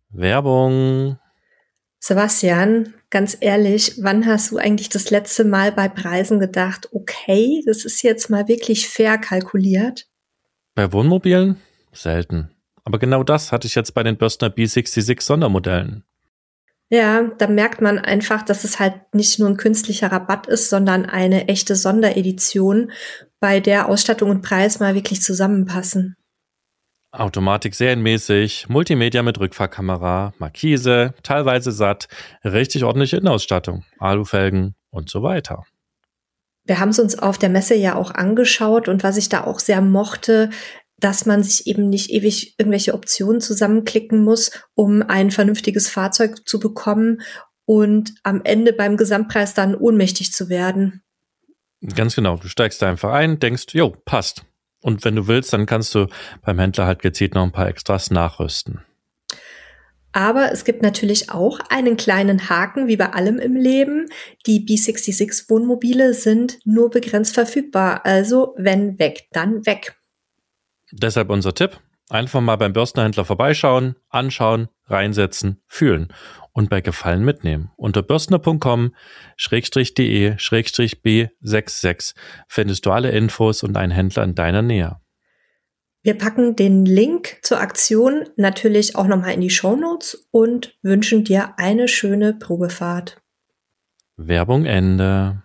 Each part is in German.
Werbung. Sebastian, ganz ehrlich, wann hast du eigentlich das letzte Mal bei Preisen gedacht, okay, das ist jetzt mal wirklich fair kalkuliert? Bei Wohnmobilen? Selten. Aber genau das hatte ich jetzt bei den Börstner B66 Sondermodellen. Ja, da merkt man einfach, dass es halt nicht nur ein künstlicher Rabatt ist, sondern eine echte Sonderedition, bei der Ausstattung und Preis mal wirklich zusammenpassen. Automatik serienmäßig, Multimedia mit Rückfahrkamera, Markise, teilweise satt, richtig ordentliche Innenausstattung, Alufelgen und so weiter. Wir haben es uns auf der Messe ja auch angeschaut und was ich da auch sehr mochte, dass man sich eben nicht ewig irgendwelche Optionen zusammenklicken muss, um ein vernünftiges Fahrzeug zu bekommen und am Ende beim Gesamtpreis dann ohnmächtig zu werden. Ganz genau, du steigst da einfach ein, denkst, jo, passt. Und wenn du willst, dann kannst du beim Händler halt gezielt noch ein paar Extras nachrüsten. Aber es gibt natürlich auch einen kleinen Haken, wie bei allem im Leben. Die B66 Wohnmobile sind nur begrenzt verfügbar. Also wenn weg, dann weg. Deshalb unser Tipp, einfach mal beim Börstnerhändler vorbeischauen, anschauen, reinsetzen, fühlen und bei Gefallen mitnehmen. Unter börstner.com/de/b66 findest du alle Infos und einen Händler in deiner Nähe. Wir packen den Link zur Aktion natürlich auch nochmal in die Shownotes und wünschen dir eine schöne Probefahrt. Werbung Ende.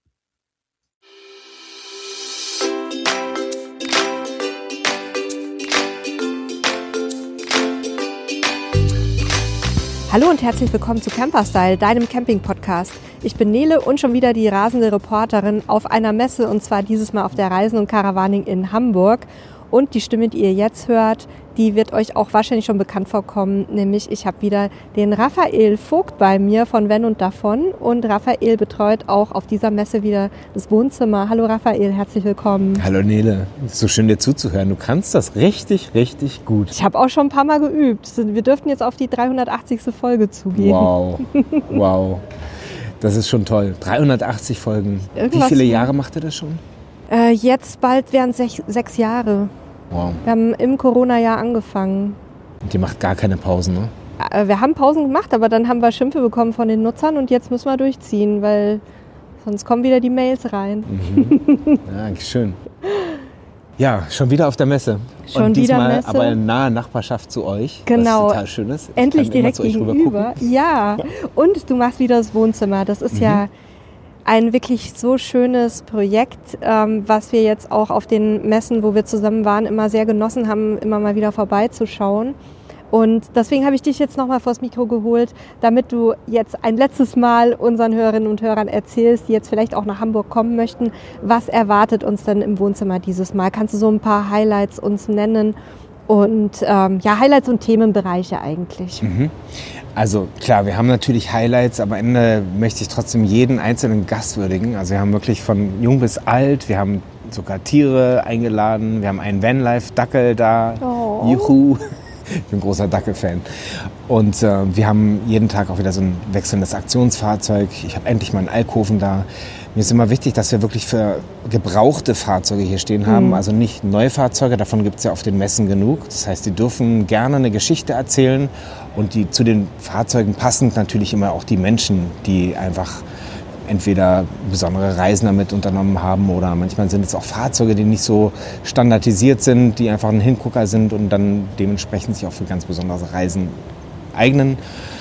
Hallo und herzlich willkommen zu Camperstyle, deinem Camping-Podcast. Ich bin Nele und schon wieder die rasende Reporterin auf einer Messe, und zwar dieses Mal auf der Reisen und Caravaning in Hamburg. Und die Stimme, die ihr jetzt hört, die wird euch auch wahrscheinlich schon bekannt vorkommen, nämlich ich habe wieder den Raphael Vogt bei mir von Wenn und Davon. Und Raphael betreut auch auf dieser Messe wieder das Wohnzimmer. Hallo Raphael, herzlich willkommen. Hallo Nele, so schön dir zuzuhören. Du kannst das richtig, richtig gut. Ich habe auch schon ein paar Mal geübt. Wir dürften jetzt auf die 380. Folge zugehen. Wow, wow. Das ist schon toll. 380 Folgen. Wie viele Jahre macht ihr das schon? Jetzt bald wären es 6 Jahre. Wow. Wir haben im Corona-Jahr angefangen. Und ihr macht gar keine Pausen, ne? Wir haben Pausen gemacht, aber dann haben wir Schimpfe bekommen von den Nutzern und jetzt müssen wir durchziehen, weil sonst kommen wieder die Mails rein. Mhm. Ja, schön. Ja, schon wieder auf der Messe. Schon und wieder diesmal Messe. Aber in naher Nachbarschaft zu euch. Genau. Was total schön ist. Endlich direkt gegenüber. Ja. Und du machst wieder das Wohnzimmer. Das ist ja ein wirklich so schönes Projekt, was wir jetzt auch auf den Messen, wo wir zusammen waren, immer sehr genossen haben, immer mal wieder vorbeizuschauen. Und deswegen habe ich dich jetzt nochmal vors Mikro geholt, damit du jetzt ein letztes Mal unseren Hörerinnen und Hörern erzählst, die jetzt vielleicht auch nach Hamburg kommen möchten, was erwartet uns denn im Wohnzimmer dieses Mal? Kannst du so ein paar Highlights uns nennen? Und Highlights und Themenbereiche eigentlich. Also klar, wir haben natürlich Highlights, aber am Ende möchte ich trotzdem jeden einzelnen Gast würdigen. Also wir haben wirklich von jung bis alt, wir haben sogar Tiere eingeladen, wir haben einen Vanlife-Dackel da, Juhu. Ich bin ein großer Dackel-Fan. Und wir haben jeden Tag auch wieder so ein wechselndes Aktionsfahrzeug. Ich habe endlich mal einen Alkoven da. Mir ist immer wichtig, dass wir wirklich für gebrauchte Fahrzeuge hier stehen haben. Also nicht Neufahrzeuge, davon gibt es ja auf den Messen genug. Das heißt, die dürfen gerne eine Geschichte erzählen. Und die zu den Fahrzeugen passend natürlich immer auch die Menschen, die einfach entweder besondere Reisen damit unternommen haben oder manchmal sind es auch Fahrzeuge, die nicht so standardisiert sind, die einfach ein Hingucker sind und dann dementsprechend sich auch für ganz besondere Reisen eignen.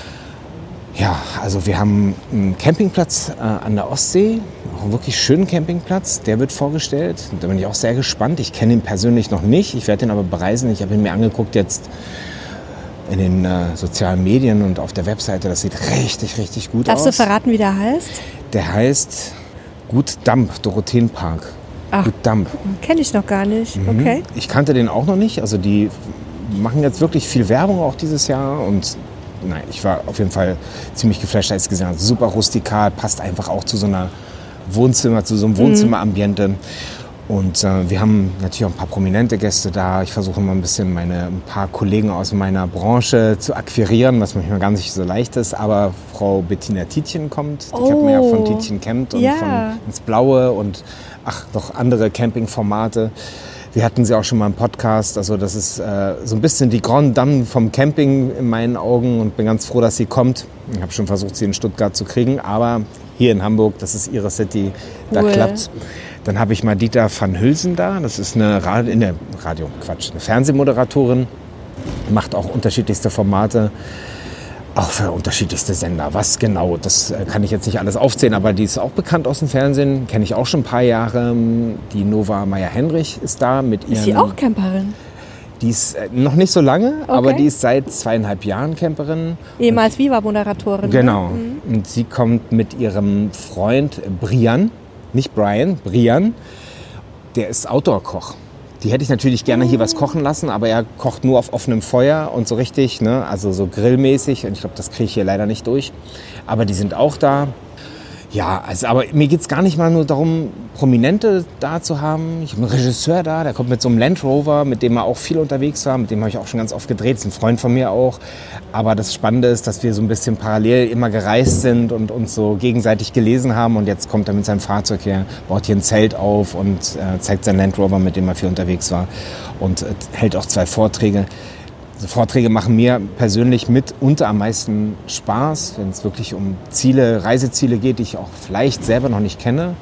Ja, also wir haben einen Campingplatz an der Ostsee, auch einen wirklich schönen Campingplatz, der wird vorgestellt. Da bin ich auch sehr gespannt. Ich kenne ihn persönlich noch nicht, ich werde ihn aber bereisen. Ich habe ihn mir angeguckt jetzt in den sozialen Medien und auf der Webseite. Das sieht richtig, richtig gut aus. Darfst du verraten, wie der heißt? Der heißt Gut Damp, Dorotheenpark. Ach, Gut Damp. Kenne ich noch gar nicht. Okay. Ich kannte den auch noch nicht. Also die machen jetzt wirklich viel Werbung auch dieses Jahr. Und nein, ich war auf jeden Fall ziemlich geflasht, als ich gesehen habe. Super rustikal, passt einfach auch zu so einem Wohnzimmerambiente. Und wir haben natürlich auch ein paar prominente Gäste da. Ich versuche immer ein bisschen ein paar Kollegen aus meiner Branche zu akquirieren, was manchmal gar nicht so leicht ist. Aber Frau Bettina Tietjen kommt. Die kennt man ja von Tietjen Campt und von Ins Blaue und noch andere Campingformate. Wir hatten sie auch schon mal im Podcast. Also das ist so ein bisschen die Grande Dame vom Camping in meinen Augen und bin ganz froh, dass sie kommt. Ich habe schon versucht, sie in Stuttgart zu kriegen, aber hier in Hamburg, das ist ihre City, da klappt's. Dann habe ich Madita van Hülsen da. Das ist eine Fernsehmoderatorin, macht auch unterschiedlichste Formate. Auch für unterschiedlichste Sender. Was genau, das kann ich jetzt nicht alles aufzählen, aber die ist auch bekannt aus dem Fernsehen, kenne ich auch schon ein paar Jahre. Die Nova Meyer-Henrich ist da mit ihren... Ist sie auch Camperin? Die ist noch nicht so lange, aber die ist seit 2,5 Jahren Camperin. Ehemals Viva-Moderatorin. Genau. Ne? Mhm. Und sie kommt mit ihrem Freund Brian, nicht Brian, Brian, der ist Outdoor-Koch. Die hätte ich natürlich gerne hier was kochen lassen, aber er kocht nur auf offenem Feuer und so richtig, ne? Also so grillmäßig. Und ich glaube, das kriege ich hier leider nicht durch. Aber die sind auch da. Ja, also, aber mir geht es gar nicht mal nur darum, Prominente da zu haben. Ich habe einen Regisseur da, der kommt mit so einem Land Rover, mit dem er auch viel unterwegs war. Mit dem habe ich auch schon ganz oft gedreht. Ist ein Freund von mir auch. Aber das Spannende ist, dass wir so ein bisschen parallel immer gereist sind und uns so gegenseitig gelesen haben. Und jetzt kommt er mit seinem Fahrzeug her, baut hier ein Zelt auf und zeigt seinen Land Rover, mit dem er viel unterwegs war. Und hält auch 2 Vorträge. Also Vorträge machen mir persönlich mitunter am meisten Spaß, wenn es wirklich um Reiseziele geht, die ich auch vielleicht selber noch nicht kenne.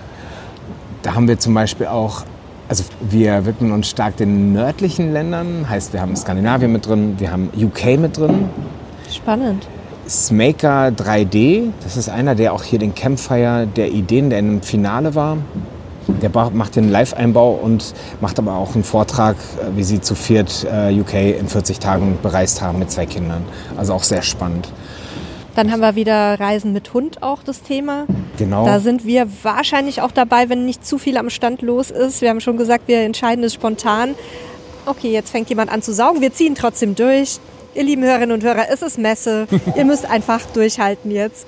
Da haben wir zum Beispiel auch, also wir widmen uns stark den nördlichen Ländern, heißt wir haben Skandinavien mit drin, wir haben UK mit drin. Spannend. Smaker 3D, das ist einer, der auch hier den Campfire der Ideen, der im Finale war. Der macht den Live-Einbau und macht aber auch einen Vortrag, wie sie zu viert UK in 40 Tagen bereist haben mit 2 Kindern. Also auch sehr spannend. Dann haben wir wieder Reisen mit Hund auch das Thema. Genau. Da sind wir wahrscheinlich auch dabei, wenn nicht zu viel am Stand los ist. Wir haben schon gesagt, wir entscheiden es spontan. Okay, jetzt fängt jemand an zu saugen. Wir ziehen trotzdem durch. Ihr lieben Hörerinnen und Hörer, es ist Messe. Ihr müsst einfach durchhalten jetzt.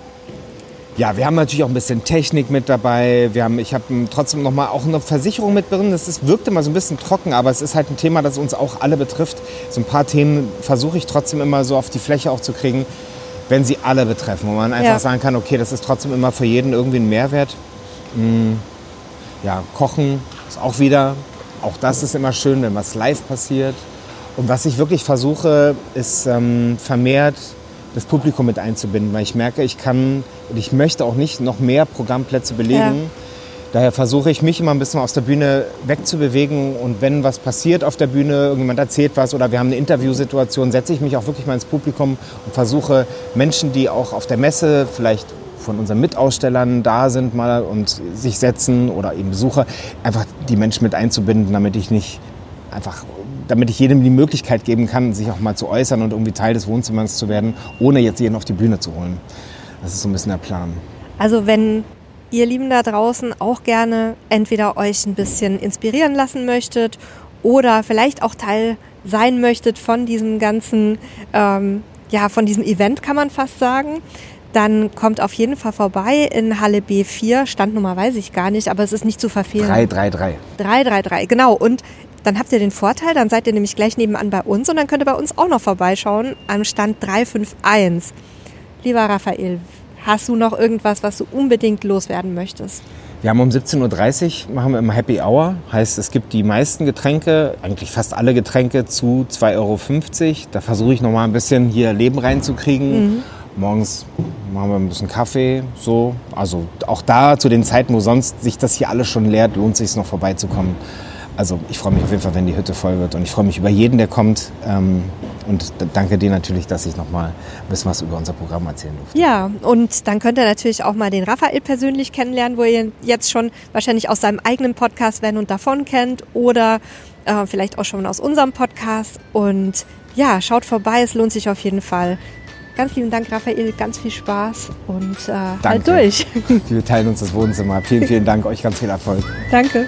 Ja, wir haben natürlich auch ein bisschen Technik mit dabei. Ich habe trotzdem noch mal auch eine Versicherung mit drin. Wirkt immer so ein bisschen trocken, aber es ist halt ein Thema, das uns auch alle betrifft. So ein paar Themen versuche ich trotzdem immer so auf die Fläche auch zu kriegen, wenn sie alle betreffen. Wo man einfach sagen kann, okay, das ist trotzdem immer für jeden irgendwie ein Mehrwert. Ja, Kochen ist auch wieder, auch das ist immer schön, wenn was live passiert. Und was ich wirklich versuche, ist vermehrt das Publikum mit einzubinden, weil ich merke, ich möchte auch nicht noch mehr Programmplätze belegen. Ja. Daher versuche ich, mich immer ein bisschen aus der Bühne wegzubewegen und wenn was passiert auf der Bühne, irgendjemand erzählt was oder wir haben eine Interviewsituation, setze ich mich auch wirklich mal ins Publikum und versuche Menschen, die auch auf der Messe vielleicht von unseren Mitausstellern da sind mal und sich setzen oder eben Besucher, einfach die Menschen mit einzubinden, damit ich jedem die Möglichkeit geben kann, sich auch mal zu äußern und irgendwie Teil des Wohnzimmers zu werden, ohne jetzt jeden auf die Bühne zu holen. Das ist so ein bisschen der Plan. Also wenn ihr Lieben da draußen auch gerne entweder euch ein bisschen inspirieren lassen möchtet oder vielleicht auch Teil sein möchtet von diesem ganzen, von diesem Event, kann man fast sagen, dann kommt auf jeden Fall vorbei in Halle B4. Standnummer weiß ich gar nicht, aber es ist nicht zu verfehlen. 333. 333, genau. Und dann habt ihr den Vorteil, dann seid ihr nämlich gleich nebenan bei uns und dann könnt ihr bei uns auch noch vorbeischauen am Stand 351. Lieber Raphael, hast du noch irgendwas, was du unbedingt loswerden möchtest? Wir haben um 17.30 Uhr machen wir immer Happy Hour. Heißt, es gibt die meisten Getränke, eigentlich fast alle Getränke zu 2,50 Euro. Da versuche ich noch mal ein bisschen hier Leben reinzukriegen. Mhm. Morgens machen wir ein bisschen Kaffee. So. Also auch da zu den Zeiten, wo sonst sich das hier alles schon leert, lohnt es sich noch vorbeizukommen. Also ich freue mich auf jeden Fall, wenn die Hütte voll wird und ich freue mich über jeden, der kommt und danke dir natürlich, dass ich noch mal ein bisschen was über unser Programm erzählen durfte. Ja, und dann könnt ihr natürlich auch mal den Raphael persönlich kennenlernen, wo ihr jetzt schon wahrscheinlich aus seinem eigenen Podcast Wenn und Davon kennt oder vielleicht auch schon aus unserem Podcast und ja, schaut vorbei, es lohnt sich auf jeden Fall. Ganz lieben Dank, Raphael, ganz viel Spaß und halt durch. Wir teilen uns das Wohnzimmer. Vielen, vielen Dank, euch ganz viel Erfolg. Danke.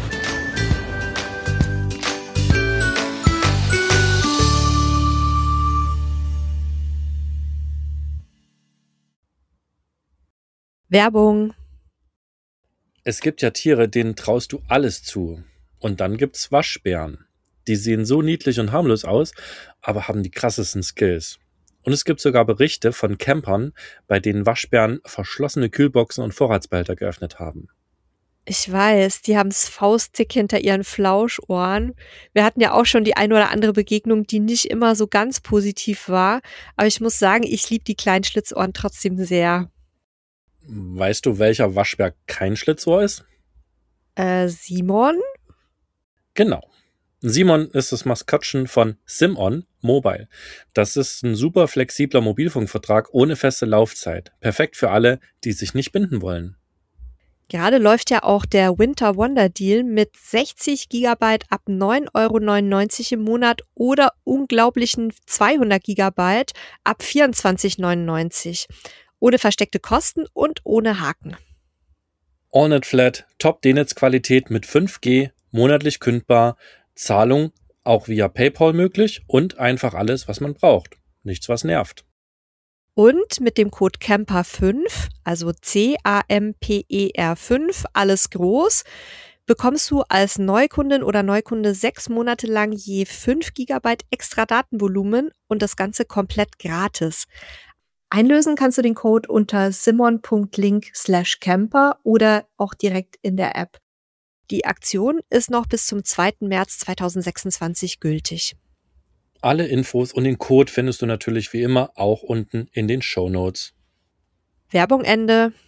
Werbung. Es gibt ja Tiere, denen traust du alles zu. Und dann gibt's Waschbären. Die sehen so niedlich und harmlos aus, aber haben die krassesten Skills. Und es gibt sogar Berichte von Campern, bei denen Waschbären verschlossene Kühlboxen und Vorratsbehälter geöffnet haben. Ich weiß, die haben's faustdick hinter ihren Flauschohren. Wir hatten ja auch schon die eine oder andere Begegnung, die nicht immer so ganz positiv war. Aber ich muss sagen, ich liebe die kleinen Schlitzohren trotzdem sehr. Weißt du, welcher Waschbär kein Schlitzohr ist? Simon? Genau. Simon ist das Maskottchen von SimOn Mobile. Das ist ein super flexibler Mobilfunkvertrag ohne feste Laufzeit. Perfekt für alle, die sich nicht binden wollen. Gerade läuft ja auch der Winter Wonder Deal mit 60 Gigabyte ab 9,99 € im Monat oder unglaublichen 200 Gigabyte ab 24,99 €. Ohne versteckte Kosten und ohne Haken. AllNet Flat, Top-D-Netz-Qualität mit 5G, monatlich kündbar, Zahlung auch via PayPal möglich und einfach alles, was man braucht. Nichts, was nervt. Und mit dem Code CAMPER5, also CAMPER5, alles groß, bekommst du als Neukundin oder Neukunde 6 Monate lang je 5 Gigabyte extra Datenvolumen und das Ganze komplett gratis. Einlösen kannst du den Code unter simon.link/camper oder auch direkt in der App. Die Aktion ist noch bis zum 2. März 2026 gültig. Alle Infos und den Code findest du natürlich wie immer auch unten in den Shownotes. Werbung Ende.